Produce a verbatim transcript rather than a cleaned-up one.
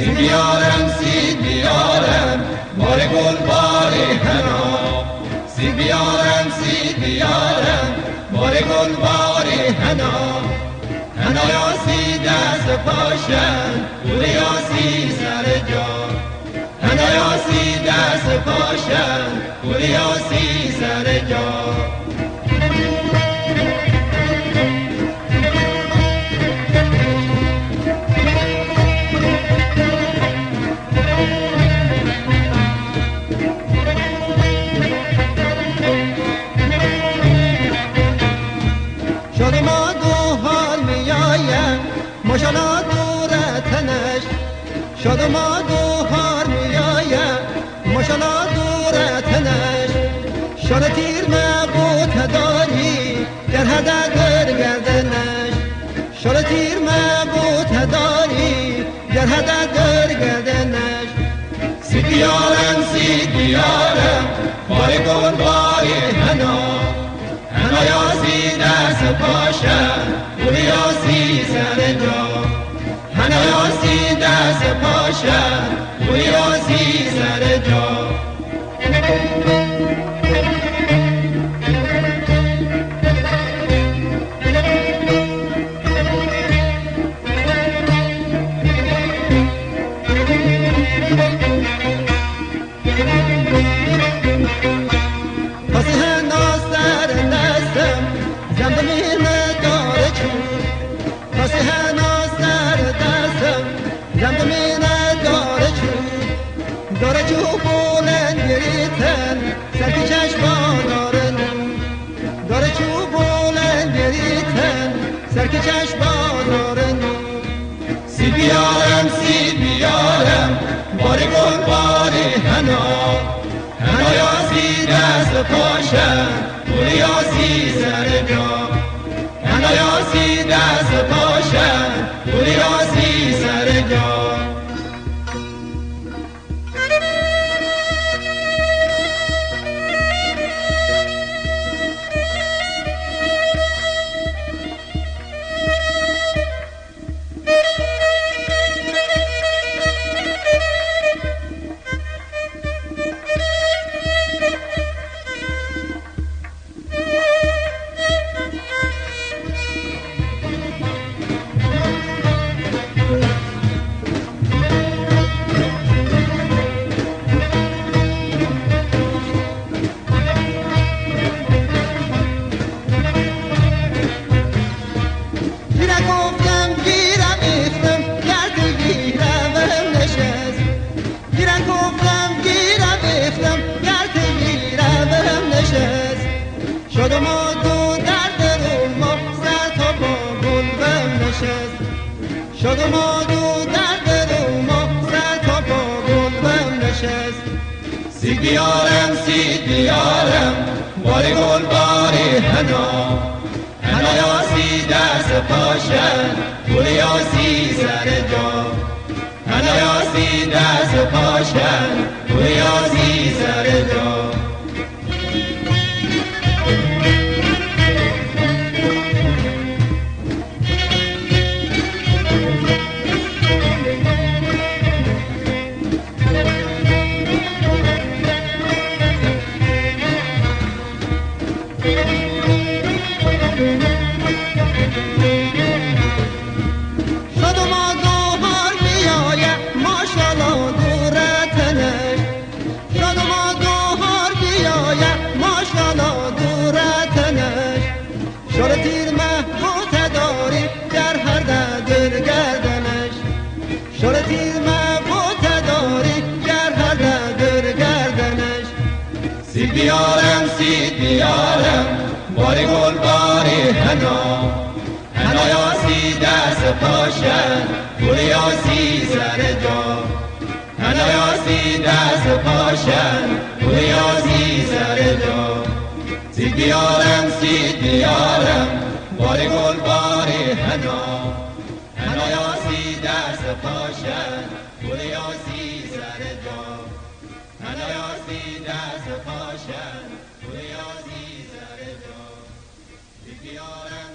سید بیارم سید بیارم بار گل بار حنا، سید بیارم سید بیارم بار گل بار حنا. حنا یاسی دست پاشم گل یاسی سر جا، حنا یاسی دست پاشم گل یاسی سر جا. شد ما دو حال می آیم ماشاءالله دورتنش، شد ما دو حال می آیم ماشاءالله دورتنش. شد تیر مبوت داری در هدر در گردنش، شد تیر مبوت داری در هدر در گردنش. سید بیارم سید بیارم بار گل بار حنا، حنا یاسی دست پاشم گل یاسی سر جا، حنا یاسی دست پاشم گل یاسی سر جا. داره جو بولن گریتن سرکی چشما دارن، داره جو بولن گریتن سرکی چشما دارن. سید بیارم سید بیارم بار گل بار حنا، حنا یاسی دست پاشم گل یاسی سر جا، حنا یاسی دست پاشم گل یاسی سر جا. شد ما دو درد رو ما سر تا با گل بم نشست، شد ما دو درد رو ما سر تا با گل بم نشست. سید بیارم سید بیارم بار گل بار حنا، حنا یاسی دست پاشم گل یاسی سر جا، حنا یاسی دست پاشم گل یاسی سر جا. سید بیارم سید بیارم بار گل بار حنا، حنا یاسی دست پاشم گل یاسی سر جا، حنا یاسی دست پاشم گل یاسی سر جا. سید بیارم سید بیارم بار گل بار حنا، حنا یاسی دست پاشم گل یاسی سر جا، حنا یاسی دست پاشم گل یاسی سر جا. سید بیارم